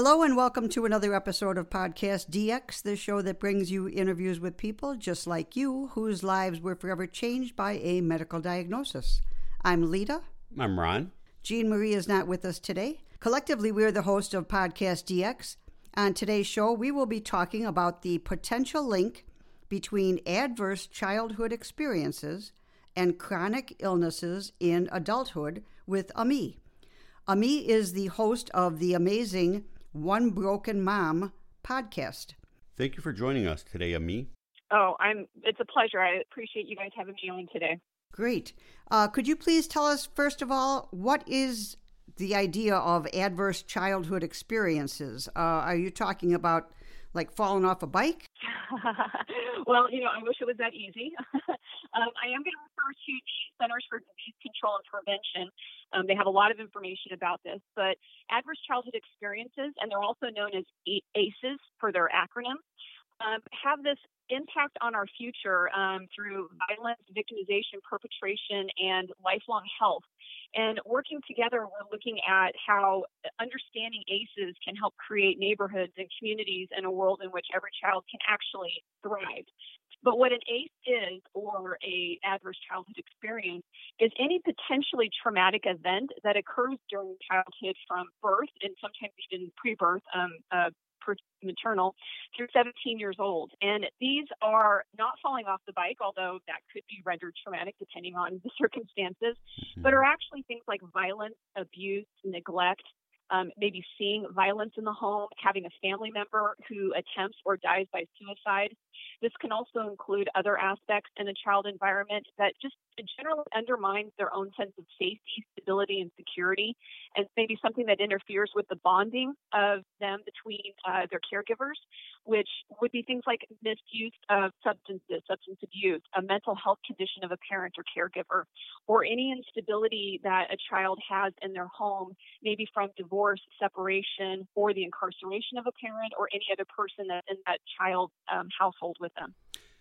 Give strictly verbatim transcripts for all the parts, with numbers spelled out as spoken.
Hello and welcome to another episode of Podcast D X, the show that brings you interviews with people just like you whose lives were forever changed by a medical diagnosis. I'm Lita. I'm Ron. Jean Marie is not with us today. Collectively, we're the host of Podcast D X. On today's show, we will be talking about the potential link between adverse childhood experiences and chronic illnesses in adulthood with Ami. Ami is the host of the amazing One Broken Mom podcast. Thank you for joining us today, Ami. Oh, I'm. It's a pleasure. I appreciate you guys having me on today. Great. Uh, could you please tell us, first of all, what is the idea of adverse childhood experiences? Uh, are you talking about like falling off a bike? Well, you know, I wish it was that easy. um, I am going to refer to the Centers for Disease Control and Prevention. Um, they have a lot of information about this, but adverse childhood experiences, and they're also known as A C Es for their acronym, um, have this impact on our future um, through violence, victimization, perpetration, and lifelong health. And working together, we're looking at how understanding A C Es can help create neighborhoods and communities in a world in which every child can actually thrive. But what an A C E is, or a adverse childhood experience, is any potentially traumatic event that occurs during childhood from birth, and sometimes even pre-birth, um, uh, maternal, through seventeen years old. And these are not falling off the bike, although that could be rendered traumatic depending on the circumstances, mm-hmm. but are actually things like violence, abuse, neglect, um, maybe seeing violence in the home, having a family member who attempts or dies by suicide. This can also include other aspects in a child environment that just generally undermines their own sense of safety, stability, and security, and maybe something that interferes with the bonding of them between uh, their caregivers, which would be things like misuse of substances, substance abuse, a mental health condition of a parent or caregiver, or any instability that a child has in their home, maybe from divorce, separation, or the incarceration of a parent or any other person that's in that child's um, household with them.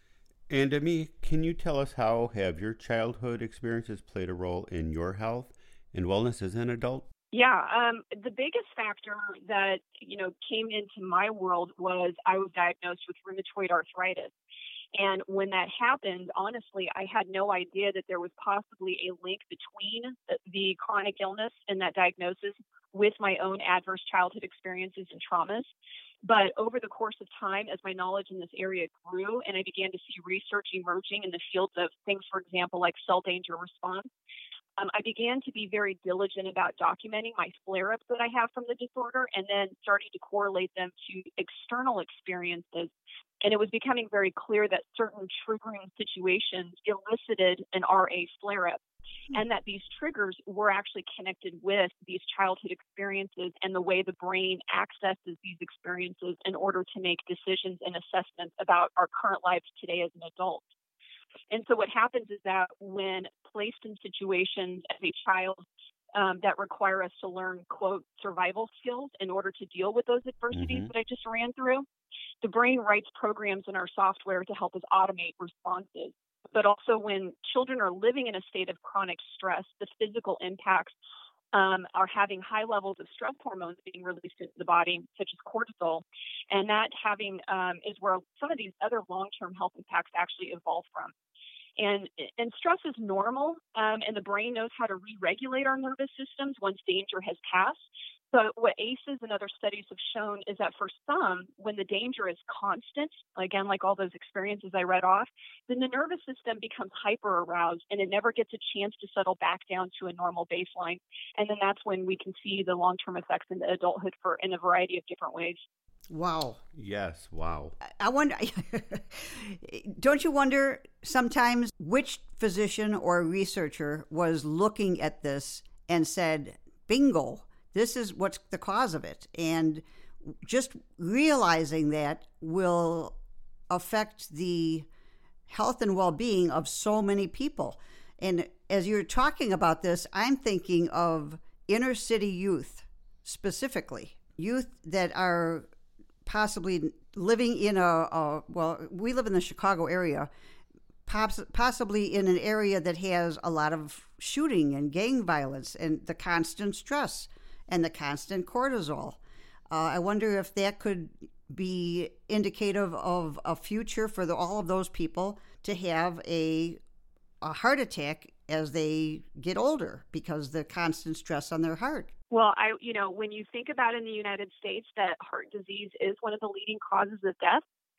And Ami, can you tell us how have your childhood experiences played a role in your health and wellness as an adult? Yeah, um, the biggest factor that, you know, came into my world was I was diagnosed with rheumatoid arthritis. And when that happened, honestly, I had no idea that there was possibly a link between the chronic illness and that diagnosis with my own adverse childhood experiences and traumas. But over the course of time, as my knowledge in this area grew and I began to see research emerging in the fields of things, for example, like cell danger response, um, I began to be very diligent about documenting my flare-ups that I have from the disorder and then starting to correlate them to external experiences. And it was becoming very clear that certain triggering situations elicited an R A flare-up, and that these triggers were actually connected with these childhood experiences and the way the brain accesses these experiences in order to make decisions and assessments about our current lives today as an adult. And so what happens is that when placed in situations as a child um, that require us to learn, quote, survival skills in order to deal with those adversities mm-hmm. that I just ran through, the brain writes programs in our software to help us automate responses. But also when children are living in a state of chronic stress, the physical impacts um, are having high levels of stress hormones being released into the body, such as cortisol. And that having um, is where some of these other long-term health impacts actually evolve from. And, and stress is normal, um, and the brain knows how to re-regulate our nervous systems once danger has passed. But what A C Es and other studies have shown is that for some, when the danger is constant, again, like all those experiences I read off, then the nervous system becomes hyper-aroused and it never gets a chance to settle back down to a normal baseline. And then that's when we can see the long-term effects in adulthood for in a variety of different ways. Wow. Yes, wow. I wonder, don't you wonder sometimes which physician or researcher was looking at this and said, bingo, this is what's the cause of it. And just realizing that will affect the health and well-being of so many people. And as you're talking about this, I'm thinking of inner city youth specifically, youth that are possibly living in a, a well, we live in the Chicago area, poss- possibly in an area that has a lot of shooting and gang violence and the constant stress and the constant cortisol. Uh, I wonder if that could be indicative of a future for the, all of those people to have a, a heart attack as they get older because the constant stress on their heart. Well, I, you know, when you think about in the United States that heart disease is one of the leading causes of death,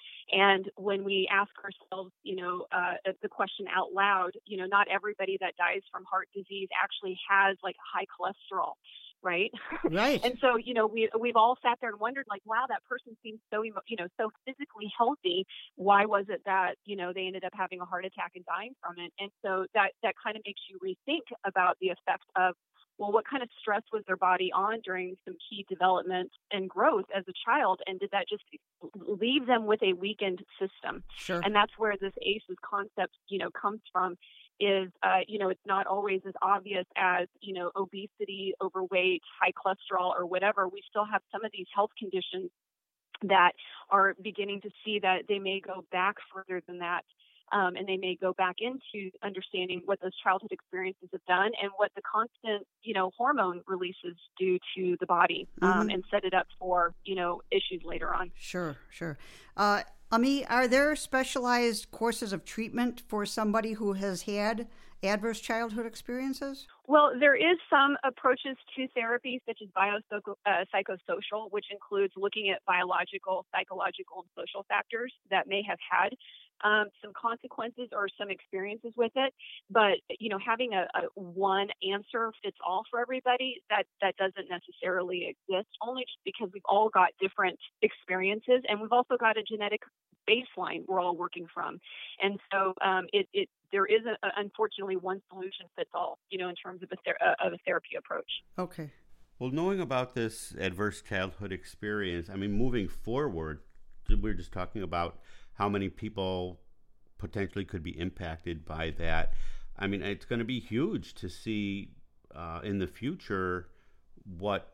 and when we ask ourselves, you know, uh, the question out loud, you know, not everybody that dies from heart disease actually has like high cholesterol, right? Right. And so, you know, we we've all sat there and wondered, like, wow, that person seems so, emo- you know, so physically healthy. Why was it that, you know, they ended up having a heart attack and dying from it? And so that that kind of makes you rethink about the effect of, well, what kind of stress was their body on during some key development and growth as a child? And did that just leave them with a weakened system? Sure. And that's where this A C Es concept, you know, comes from is, uh, you know, it's not always as obvious as, you know, obesity, overweight, high cholesterol, or whatever. We still have some of these health conditions that are beginning to see that they may go back further than that. Um, and they may go back into understanding what those childhood experiences have done and what the constant, you know, hormone releases do to the body, um, Mm-hmm. and set it up for, you know, issues later on. Sure, sure. Uh, Ami, are there specialized courses of treatment for somebody who has had adverse childhood experiences? Well, there is some approaches to therapy, such as biopsychosocial, which includes looking at biological, psychological, and social factors that may have had um, some consequences or some experiences with it. But, you know, having a, a one answer fits all for everybody, that, that doesn't necessarily exist, only just because we've all got different experiences, and we've also got a genetic baseline we're all working from. And so um, it, it there is, a, unfortunately, one solution fits all, you know, in terms of a, ther- uh, of a therapy approach. Okay. Well, knowing about this adverse childhood experience, I mean, moving forward, we were just talking about how many people potentially could be impacted by that. I mean, it's going to be huge to see uh, in the future what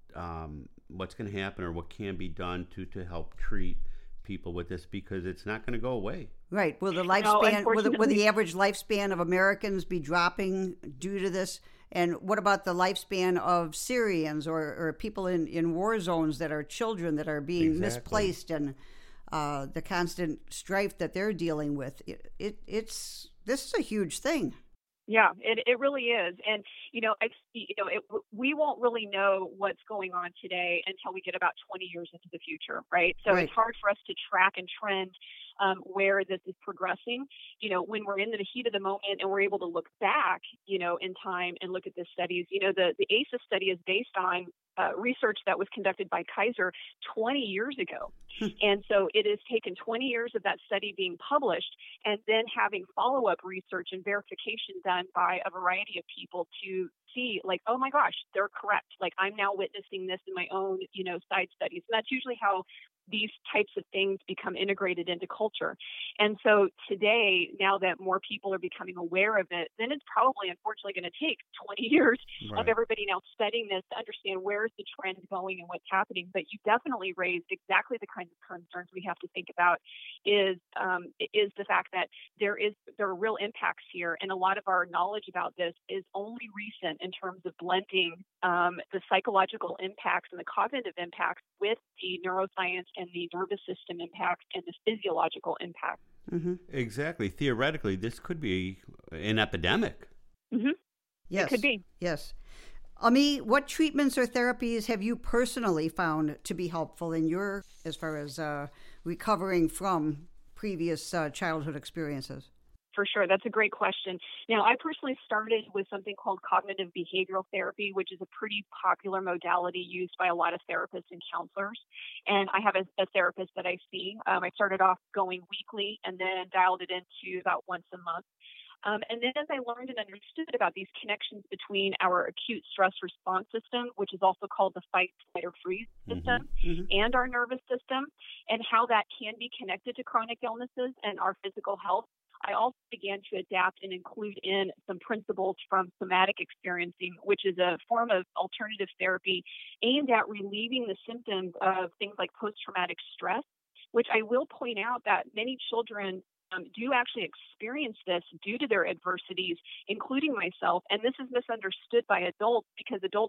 um, what's going to happen or what can be done to, to help treat people with this, because it's not going to go away. Right. Will the No, lifespan, will, the, will the unfortunately- average lifespan of Americans be dropping due to this? And what about the lifespan of Syrians or, or people in, in war zones that are children that are being Exactly. misplaced, and uh, the constant strife that they're dealing with? It, it it's this is a huge thing. Yeah, it it really is. And, you know, I, you know, it, we won't really know what's going on today until we get about twenty years into the future, right? So Right. it's hard for us to track and trend um, where this is progressing. You know, when we're in the heat of the moment and we're able to look back, you know, in time and look at the studies, you know, the, the A C Es study is based on uh, research that was conducted by Kaiser twenty years ago. And so it has taken twenty years of that study being published and then having follow-up research and verification done by a variety of people to see, like, oh my gosh, they're correct. Like, I'm now witnessing this in my own, you know, side studies. And that's usually how these types of things become integrated into culture. And so today, now that more people are becoming aware of it, then it's probably, unfortunately, going to take twenty years Right. of everybody now studying this to understand where is the trend going and what's happening. But you definitely raised exactly the kinds of concerns we have to think about is um, is the fact that there is there are real impacts here, and a lot of our knowledge about this is only recent in terms of blending um, the psychological impacts and the cognitive impacts with the neuroscience and the nervous system impacts and the physiological impacts. Mm-hmm. Exactly. Theoretically, this could be an epidemic. Mm-hmm. Yes. It could be. Yes. Ami, what treatments or therapies have you personally found to be helpful in your, as far as uh, recovering from previous uh, childhood experiences? For sure. That's a great question. Now, I personally started with something called cognitive behavioral therapy, which is a pretty popular modality used by a lot of therapists and counselors. And I have a, a therapist that I see. Um, I started off going weekly and then dialed it into about once a month. Um, and then as I learned and understood about these connections between our acute stress response system, which is also called the fight, flight, or freeze system, Mm-hmm. and our nervous system, and how that can be connected to chronic illnesses and our physical health, I also began to adapt and include in some principles from somatic experiencing, which is a form of alternative therapy aimed at relieving the symptoms of things like post-traumatic stress, which I will point out that many children um, do actually experience this due to their adversities, including myself. And this is misunderstood by adults because adults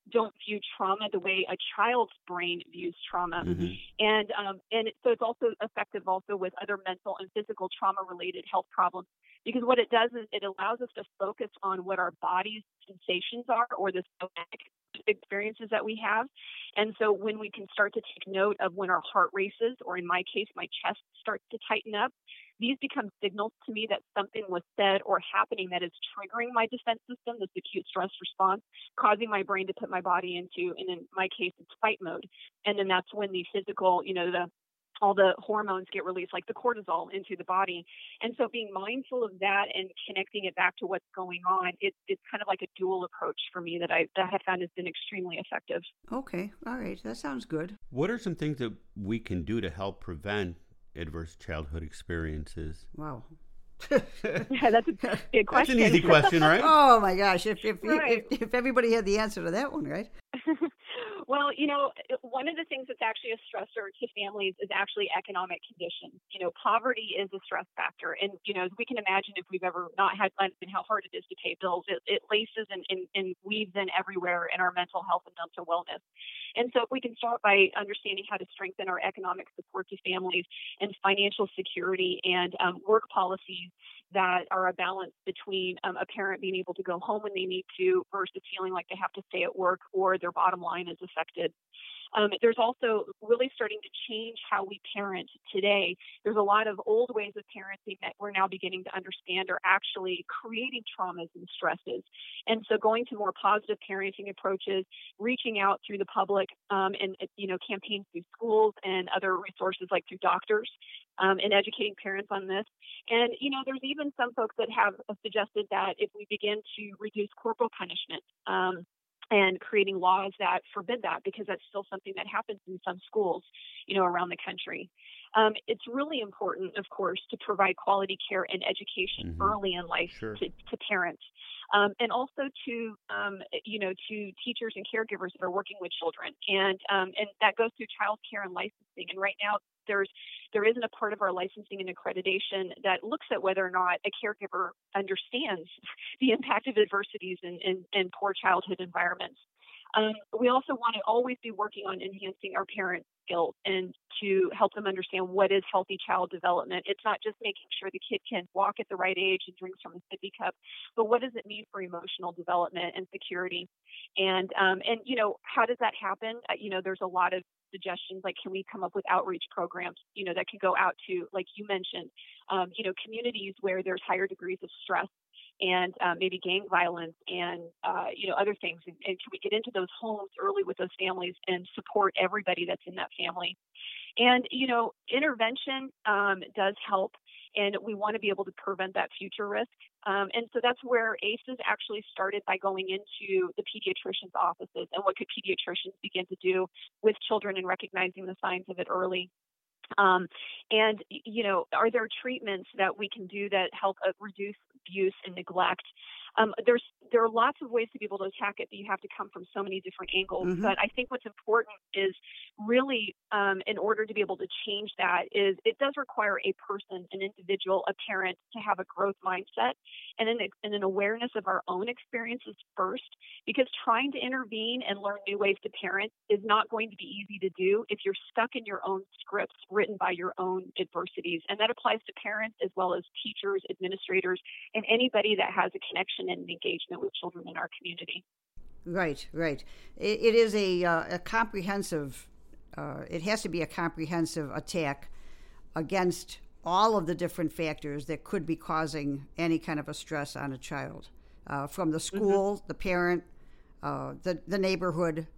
don't view trauma the way a child's brain views trauma. Mm-hmm. And um, and so it's also effective also with other mental and physical trauma-related health problems, because what it does is it allows us to focus on what our body's sensations are, or the somatic experiences that we have. And so when we can start to take note of when our heart races, or in my case, my chest starts to tighten up, these become signals to me that something was said or happening that is triggering my defense system, this acute stress response, causing my brain to put my body into, and in my case, it's fight mode. And then that's when the physical, you know, the all the hormones get released, like the cortisol, into the body. And so being mindful of that and connecting it back to what's going on, it, it's kind of like a dual approach for me that I, that I have found has been extremely effective. Okay. All right. That sounds good. What are some things that we can do to help prevent adverse childhood experiences? Wow. Yeah, that's a big question. That's an easy question, right? Oh my gosh! If if, Right. if if everybody had the answer to that one, right? Well, you know, one of the things that's actually a stressor to families is actually economic conditions. You know, poverty is a stress factor. And, you know, as we can imagine, if we've ever not had money and how hard it is to pay bills, it, it laces and, and, and weaves in everywhere in our mental health and mental wellness. And so if we can start by understanding how to strengthen our economic support to families and financial security and um, work policies that are a balance between um, a parent being able to go home when they need to versus feeling like they have to stay at work or their bottom line is affected. Um, there's also really starting to change how we parent today. There's a lot of old ways of parenting that we're now beginning to understand are actually creating traumas and stresses. And so going to more positive parenting approaches, reaching out through the public um, and, you know, campaigns through schools and other resources like through doctors, um, and educating parents on this. And, you know, there's even some folks that have suggested that if we begin to reduce corporal punishment, um, and creating laws that forbid that, because that's still something that happens in some schools, you know, around the country. Um, it's really important, of course, to provide quality care and education Mm-hmm. early in life Sure. to, to parents, um, and also to, um, you know, to teachers and caregivers that are working with children. And um, and that goes through child care and licensing. And right now, there's there isn't a part of our licensing and accreditation that looks at whether or not a caregiver understands the impact of adversities in, in, in poor childhood environments. Um, we also want to always be working on enhancing our parent skills and to help them understand what is healthy child development. It's not just making sure the kid can walk at the right age and drink from a sippy cup, but what does it mean for emotional development and security? And, um, and you know, how does that happen? Uh, you know, there's a lot of suggestions, like can we come up with outreach programs, you know, that can go out to, like you mentioned, um, you know, communities where there's higher degrees of stress and uh, maybe gang violence and, uh, you know, other things. And, and can we get into those homes early with those families and support everybody that's in that family? And, you know, intervention um, does help, and we want to be able to prevent that future risk. Um, and so that's where A C Es actually started by going into the pediatrician's offices and what could pediatricians begin to do with children and recognizing the signs of it early. Um, and, you know, are there treatments that we can do that help uh, reduce abuse and neglect? Um, there's there are lots of ways to be able to attack it, but you have to come from so many different angles. Mm-hmm. But I think what's important is really, um, in order to be able to change that, is it does require a person, an individual, a parent to have a growth mindset and an, and an awareness of our own experiences first, because trying to intervene and learn new ways to parent is not going to be easy to do if you're stuck in your own scripts written by your own adversities. And that applies to parents as well as teachers, administrators, and anybody that has a connection and engagement with children in our community. Right, right. It, it is a, uh, a comprehensive, uh, it has to be a comprehensive attack against all of the different factors that could be causing any kind of a stress on a child, uh, from the school, mm-hmm. the parent, uh, the, the neighborhood.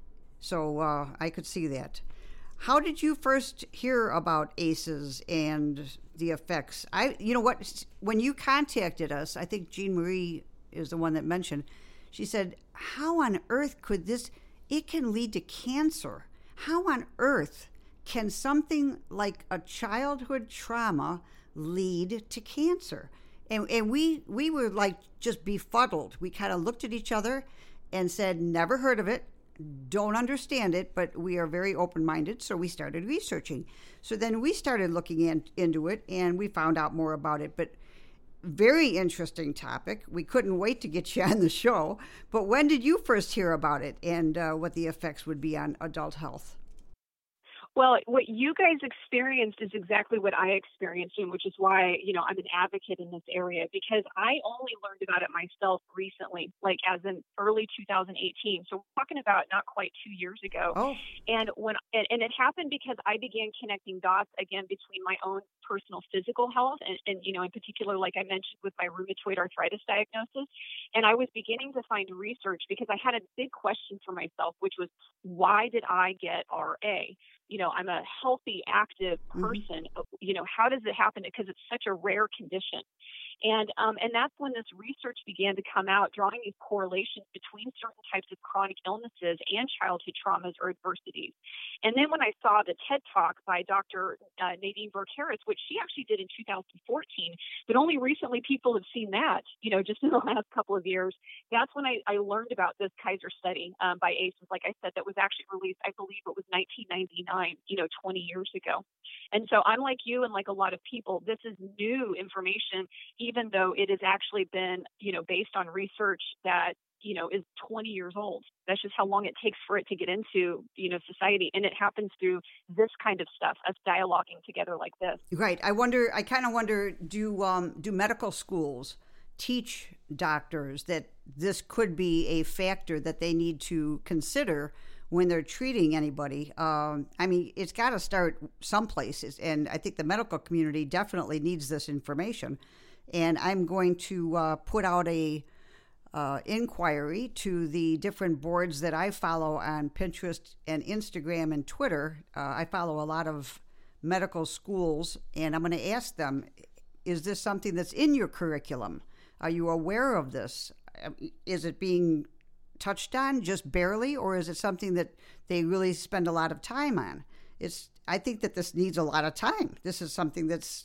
So uh, I could see that. How did you first hear about A C Es and the effects? I, you know what, when you contacted us, I think Jean Marie is the one that mentioned, she said, how on earth could this, it can lead to cancer. How on earth can something like a childhood trauma lead to cancer? And, and we, we were like just befuddled. We kind of looked at each other and said, never heard of it, don't understand it, but we are very open-minded, so we started researching. So then we started looking in, into it, and we found out more about it. But very interesting topic. We couldn't wait to get you on the show. But when did you first hear about it and uh, what the effects would be on adult health? Well, what you guys experienced is exactly what I experienced, and which is why, you know, I'm an advocate in this area, because I only learned about it myself recently, like as in early two thousand eighteen. So we're talking about not quite two years ago. Oh. And when and, and it happened because I began connecting dots again between my own personal physical health and, and, you know, in particular, like I mentioned, with my rheumatoid arthritis diagnosis. And I was beginning to find research because I had a big question for myself, which was, why did I get R A? You know, I'm a healthy, active person. Mm-hmm. You know, how does it happen? Because it's such a rare condition. And um, and that's when this research began to come out, drawing these correlations between certain types of chronic illnesses and childhood traumas or adversities. And then when I saw the TED Talk by Doctor Uh, Nadine Burke-Harris, which she actually did in two thousand fourteen, but only recently people have seen that, you know, just in the last couple of years, that's when I, I learned about this Kaiser study um, by A C E S, like I said, that was actually released, I believe it was nineteen ninety-nine, you know, twenty years ago. And so I'm like you and like a lot of people, this is new information, even though it has actually been, you know, based on research that, you know, is twenty years old. That's just how long it takes for it to get into, you know, society. And it happens through this kind of stuff, us dialoguing together like this. Right. I wonder, I kind of wonder, do um, do medical schools teach doctors that this could be a factor that they need to consider when they're treating anybody? Um, I mean, it's got to start some places, and I think the medical community definitely needs this information. And I'm going to uh, put out a uh, inquiry to the different boards that I follow on Pinterest and Instagram and Twitter. Uh, I follow a lot of medical schools, and I'm going to ask them, is this something that's in your curriculum? Are you aware of this? Is it being touched on just barely, or is it something that they really spend a lot of time on? It's, I think that this needs a lot of time. This is something that's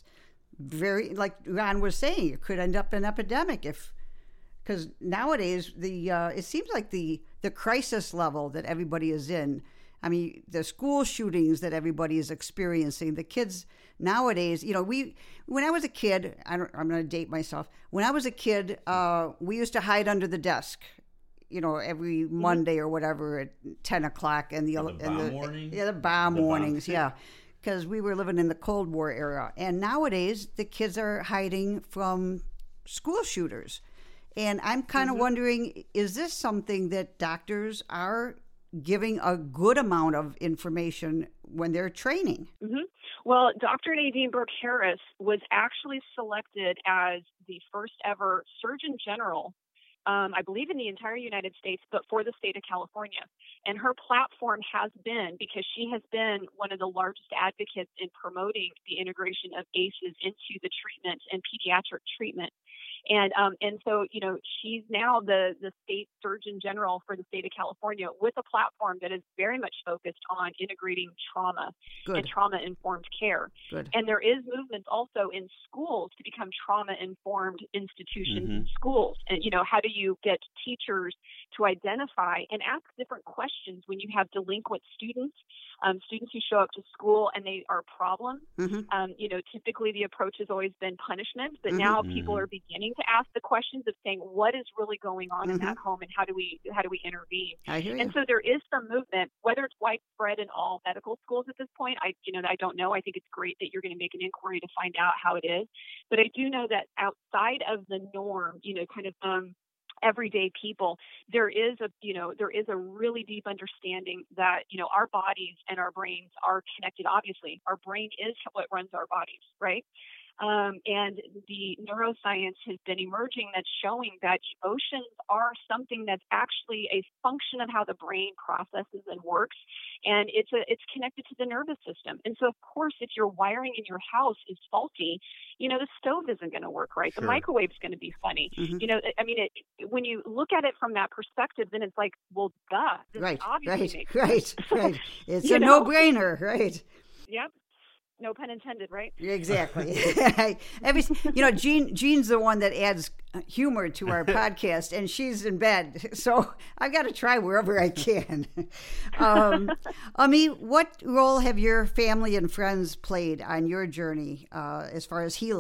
very, like Ron was saying, it could end up an epidemic if, because nowadays the uh, it seems like the the crisis level that everybody is in. I mean, the school shootings that everybody is experiencing, the kids nowadays, you know, we, when I was a kid, I don't, I'm going to date myself. When I was a kid, uh, we used to hide under the desk, you know, every Monday or whatever at ten o'clock. And the, oh, the and bomb the, morning? Yeah, the bomb the warnings, bomb. yeah. Because we were living in the Cold War era. And nowadays, the kids are hiding from school shooters. And I'm kind of mm-hmm. wondering, is this something that doctors are giving a good amount of information when they're training? Mm-hmm. Well, Doctor Nadine Burke-Harris was actually selected as the first ever Surgeon General, um, I believe in the entire United States, but for the state of California. And her platform has been, because she has been one of the largest advocates in promoting the integration of A C Es into the treatment and pediatric treatment. And um, and so, you know, she's now the, the state surgeon general for the state of California with a platform that is very much focused on integrating trauma Good. and trauma-informed care. Good. And there is movements also in schools to become trauma-informed institutions Mm-hmm. in schools. And, you know, how do you get teachers to identify and ask different questions when you have delinquent students, um, students who show up to school and they are a problem? Mm-hmm. Um, you know, typically the approach has always been punishment, but Mm-hmm. now people are beginning to ask the questions of saying, what is really going on Mm-hmm. in that home, and how do we how do we intervene? I hear you. And so there is some movement, whether it's widespread in all medical schools at this point. I you know I don't know. I think it's great that you're going to make an inquiry to find out how it is, but I do know that outside of the norm, you know, kind of um, everyday people, there is a you know there is a really deep understanding that you know our bodies and our brains are connected. Obviously, our brain is what runs our bodies, right? Um, and the neuroscience has been emerging that's showing that emotions are something that's actually a function of how the brain processes and works, and it's a it's connected to the nervous system. And so, of course, if your wiring in your house is faulty, you know the stove isn't going to work right. Sure. The microwave's going to be funny. Mm-hmm. You know, I mean, it, when you look at it from that perspective, then it's like, well, duh, this Right, obviously right, makes right, right. It's You a know? no-brainer, right? Yep. No pun intended, right? Exactly. Every, you know, Jean, Jean's the one that adds humor to our podcast, and she's in bed, so I've got to try wherever I can. Um, Ami, what role have your family and friends played on your journey uh, as far as healing?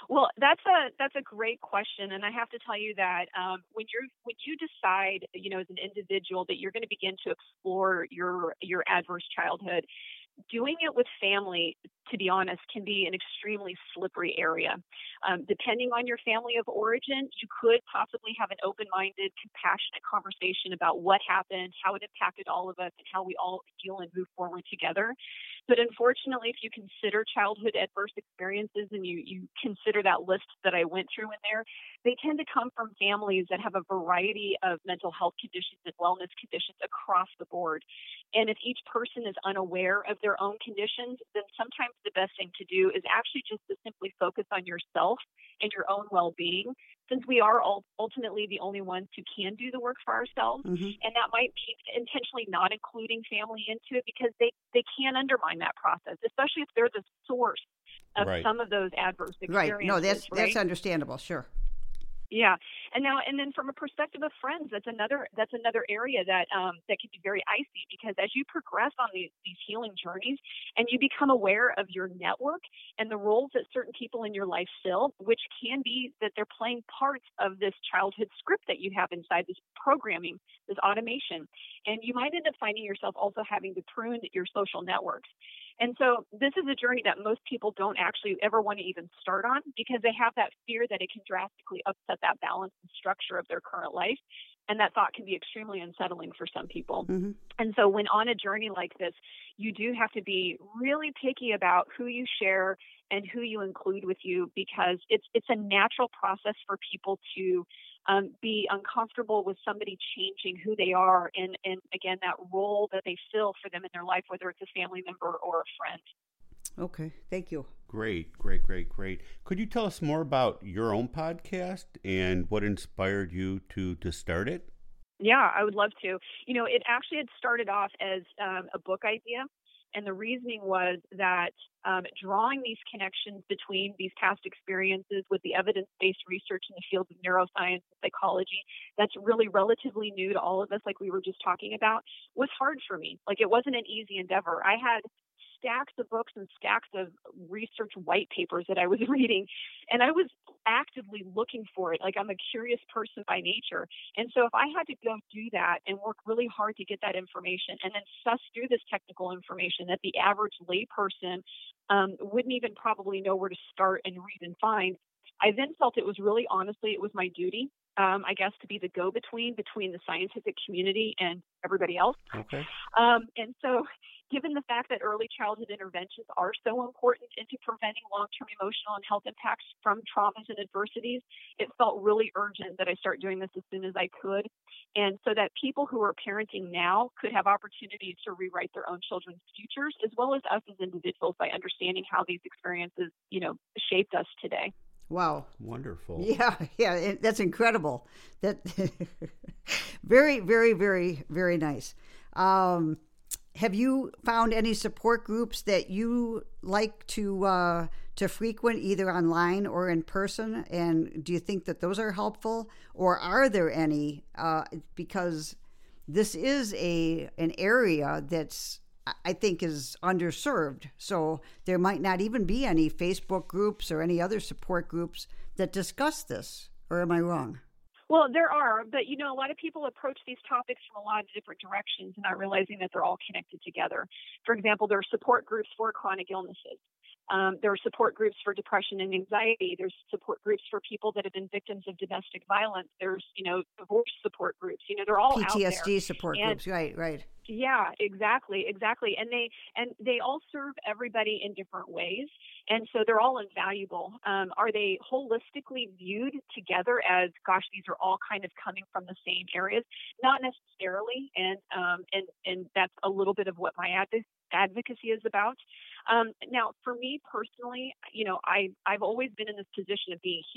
Well, that's a that's a great question, and I have to tell you that um, when you're when you decide, you know, as an individual that you're going to begin to explore your your adverse childhood, doing it with family, to be honest, can be an extremely slippery area. Um, depending on your family of origin, you could possibly have an open-minded, compassionate conversation about what happened, how it impacted all of us, and how we all heal and move forward together. But unfortunately, if you consider childhood adverse experiences and you, you consider that list that I went through in there, they tend to come from families that have a variety of mental health conditions and wellness conditions across the board. And if each person is unaware of their own conditions, then sometimes the best thing to do is actually just to simply focus on yourself and your own well-being, since we are all ultimately the only ones who can do the work for ourselves. Mm-hmm. And that might be intentionally not including family into it because they, they can undermine that process, especially if they're the source of Right. some of those adverse experiences. Right. No, that's right? that's understandable. Sure. Yeah, and now and then from a perspective of friends, that's another that's another area that um, that can be very icy because as you progress on these these healing journeys and you become aware of your network and the roles that certain people in your life fill, which can be that they're playing parts of this childhood script that you have inside this programming, this automation, and you might end up finding yourself also having to prune your social networks. And so this is a journey that most people don't actually ever want to even start on because they have that fear that it can drastically upset that balance and structure of their current life. And that thought can be extremely unsettling for some people. Mm-hmm. And so when on a journey like this, you do have to be really picky about who you share and who you include with you because it's it's a natural process for people to um, be uncomfortable with somebody changing who they are and, and, again, that role that they fill for them in their life, whether it's a family member or a friend. Okay, thank you. Great, great, great, great. Could you tell us more about your own podcast and what inspired you to, to start it? Yeah, I would love to. You know, it actually had started off as um, a book idea. And the reasoning was that um, drawing these connections between these past experiences with the evidence-based research in the fields of neuroscience and psychology that's really relatively new to all of us, like we were just talking about, was hard for me. Like it wasn't an easy endeavor. I had stacks of books and stacks of research white papers that I was reading, and I was actively looking for it. Like I'm a curious person by nature. And so if I had to go do that and work really hard to get that information and then suss through this technical information that the average layperson um, wouldn't even probably know where to start and read and find, I then felt it was really, honestly, it was my duty, um, I guess, to be the go-between between the scientific community and everybody else. Okay. Um, and so given the fact that early childhood interventions are so important into preventing long-term emotional and health impacts from traumas and adversities, it felt really urgent that I start doing this as soon as I could. And so that people who are parenting now could have opportunities to rewrite their own children's futures, as well as us as individuals by understanding how these experiences, you know, shaped us today. Wow. Wonderful. Yeah, yeah, it, that's incredible. That very, very, very, very nice. Um, have you found any support groups that you like to uh, to frequent, either online or in person? And do you think that those are helpful, or are there any? Uh, because this is a an area that's, I think, is underserved. So there might not even be any Facebook groups or any other support groups that discuss this. Or am I wrong? Well, there are, but, you know, a lot of people approach these topics from a lot of different directions and not realizing that they're all connected together. For example, there are support groups for chronic illnesses. Um, there are support groups for depression and anxiety. There's support groups for people that have been victims of domestic violence. There's, you know, divorce support groups. You know, they're all P T S D out there. support and, groups. Right, right. Yeah, exactly, exactly. And they and they all serve everybody in different ways. And so they're all invaluable. Um, are they holistically viewed together as, gosh, these are all kind of coming from the same areas? Not necessarily. And um, and and that's a little bit of what my adv- advocacy is about. Um, now, for me personally, you know, I, I've always been in this position of being a healer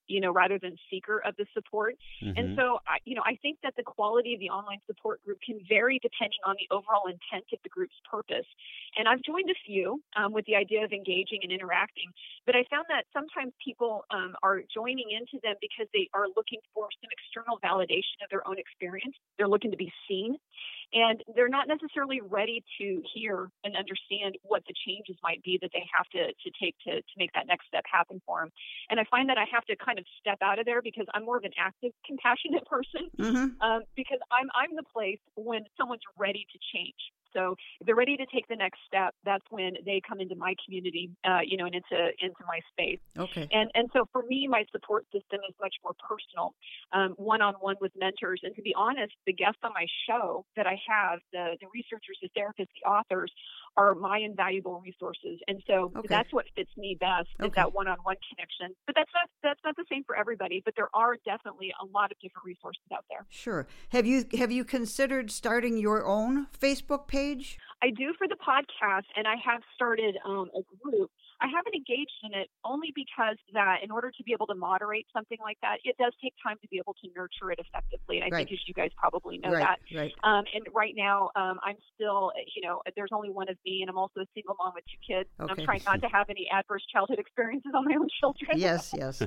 you know, rather than seeker of the support. Mm-hmm. And so, I, you know, I think that the quality of the online support group can vary depending on the overall intent of the group's purpose. And I've joined a few um, with the idea of engaging and interacting, but I found that sometimes people um, are joining into them because they are looking for some external validation of their own experience. They're looking to be seen, and they're not necessarily ready to hear and understand what the changes might be that they have to, to take to, to make that next step happen for them. And I find that I have to kind of step out of there because I'm more of an active, compassionate person, mm-hmm. um, because I'm I'm the place when someone's ready to change. So if they're ready to take the next step, that's when they come into my community, uh, you know, and into into my space. Okay. And and so for me, my support system is much more personal, um, one-on-one with mentors. And to be honest, the guests on my show that I have, the the researchers, the therapists, the authors, are my invaluable resources. And so okay. that's what fits me best is okay. that one-on-one connection. But that's not that's not the same for everybody. But there are definitely a lot of different resources out there. Sure. Have you have you considered starting your own Facebook page? I do for the podcast, and I have started um, a group. I haven't engaged in it only because that in order to be able to moderate something like that, it does take time to be able to nurture it effectively. And I right. think as you guys probably know right. that. Right. Um, and right now, um, I'm still, you know, there's only one of me, and I'm also a single mom with two kids. Okay. I'm trying not to have any adverse childhood experiences on my own children. Yes, yes.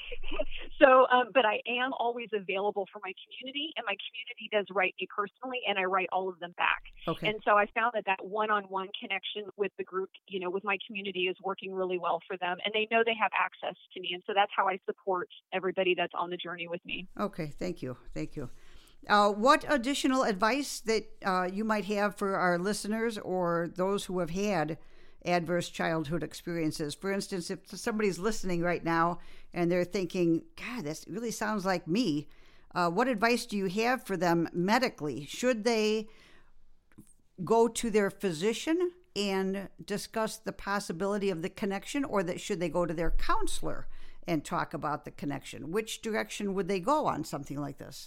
So, um, but I am always available for my community, and my community does write me personally, and I write all of them back. Okay. And so I found that that one-on-one connection with the group, you know, with my community is working really well for them, and they know they have access to me. And so that's how I support everybody that's on the journey with me. Okay. Thank you. Thank you. Uh, what additional advice that uh, you might have for our listeners or those who have had adverse childhood experiences? For instance, if somebody's listening right now and they're thinking, God, this really sounds like me, uh, what advice do you have for them medically? Should they go to their physician and discuss the possibility of the connection, or that should they go to their counselor and talk about the connection? Which direction would they go on something like this?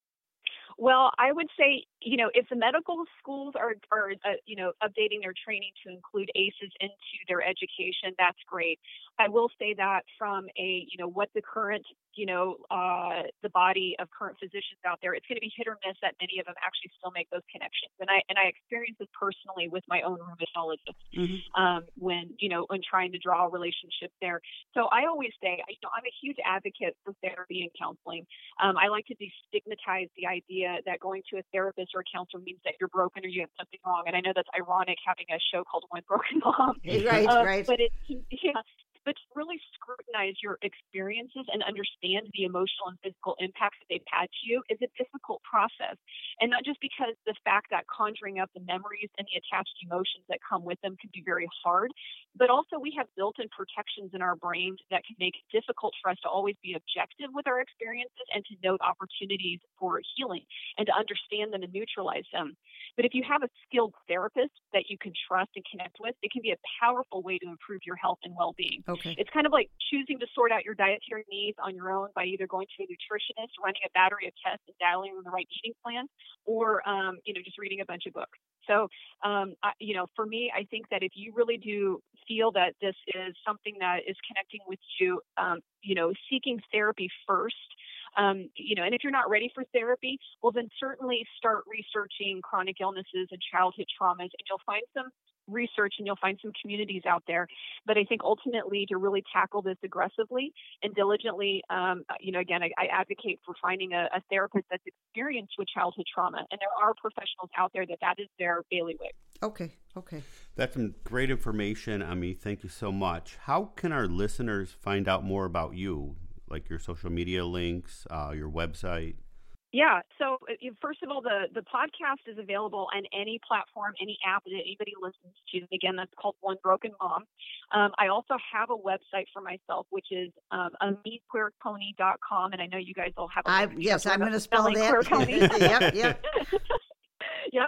Well, I would say, you know, if the medical schools are, are uh, you know, updating their training to include A C Es into their education, that's great. I will say that from a, you know, what the current, you know, uh, the body of current physicians out there, it's going to be hit or miss that many of them actually still make those connections. And I and I experienced this personally with my own rheumatologist mm-hmm. um, when, you know, when trying to draw a relationship there. So I always say, you know, I'm a huge advocate for therapy and counseling. Um, I like to destigmatize the idea that going to a therapist or a counselor means that you're broken or you have something wrong. And I know that's ironic having a show called One Broken Mom. Right, uh, right. But it, yeah. But to really scrutinize your experiences and understand the emotional and physical impacts that they've had to you is a difficult process. And not just because the fact that conjuring up the memories and the attached emotions that come with them can be very hard, but also we have built-in protections in our brains that can make it difficult for us to always be objective with our experiences and to note opportunities for healing and to understand them and neutralize them. But if you have a skilled therapist that you can trust and connect with, it can be a powerful way to improve your health and well-being. Okay. It's kind of like choosing to sort out your dietary needs on your own by either going to a nutritionist, running a battery of tests, and dialing on the right eating plan, or um, you know, just reading a bunch of books. So, um, I, you know, for me, I think that if you really do feel that this is something that is connecting with you, um, you know, seeking therapy first. Um, you know, and if you're not ready for therapy, well, then certainly start researching chronic illnesses and childhood traumas, and you'll find some research and you'll find some communities out there. But I think ultimately to really tackle this aggressively and diligently, um, you know, again, I, I advocate for finding a, a therapist that's experienced with childhood trauma. And there are professionals out there that that is their bailiwick. Okay. Okay. That's some great information, Ami. Thank you so much. How can our listeners find out more about you, like your social media links, uh, your website? Yeah. So first of all, the, the podcast is available on any platform, any app that anybody listens to. Again, that's called One Broken Mom. Um, I also have a website for myself, which is um, ami queer coney dot com. And I know you guys will have a I, Yes, I'm going to spell that. Yep, yep. Yep.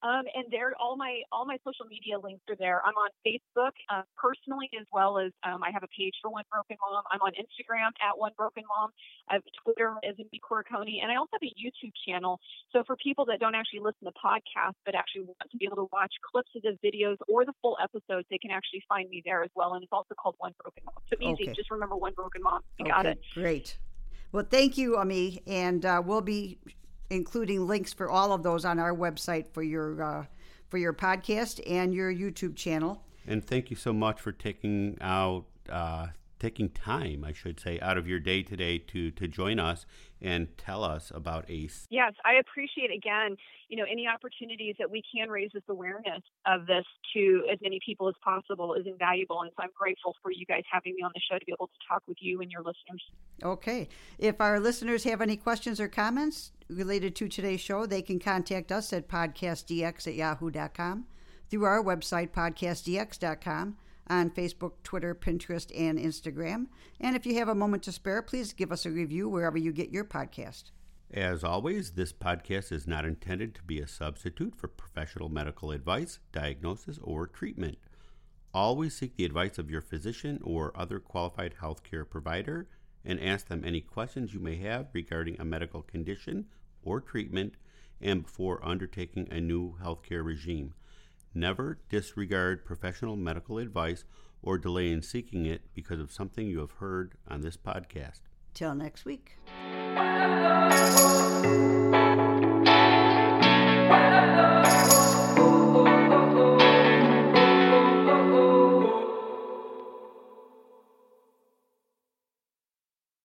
Um, and there, all my all my social media links are there. I'm on Facebook uh, personally, as well as um, I have a page for One Broken Mom. I'm on Instagram at One Broken Mom. I have Twitter as Amy Coraconi, and I also have a YouTube channel. So for people that don't actually listen to podcasts, but actually want to be able to watch clips of the videos or the full episodes, they can actually find me there as well. And it's also called One Broken Mom. So easy. Okay. Just remember One Broken Mom. You okay, got it. Great. Well, thank you, Ami, and uh, we'll be including links for all of those on our website for your uh, for your podcast and your YouTube channel. And thank you so much for taking out uh, taking time, I should say, out of your day today to to join us and tell us about ACE. Yes, I appreciate, again, you know, any opportunities that we can raise this awareness of this to as many people as possible is invaluable. And so I'm grateful for you guys having me on the show to be able to talk with you and your listeners. Okay. If our listeners have any questions or comments related to today's show, they can contact us at podcastdx at yahoo dot com, through our website, podcast d x dot com, on Facebook, Twitter, Pinterest, and Instagram. And if you have a moment to spare, please give us a review wherever you get your podcast. As always, this podcast is not intended to be a substitute for professional medical advice, diagnosis, or treatment. Always seek the advice of your physician or other qualified healthcare provider and ask them any questions you may have regarding a medical condition or treatment and before undertaking a new healthcare regime. Never disregard professional medical advice or delay in seeking it because of something you have heard on this podcast. Till next week.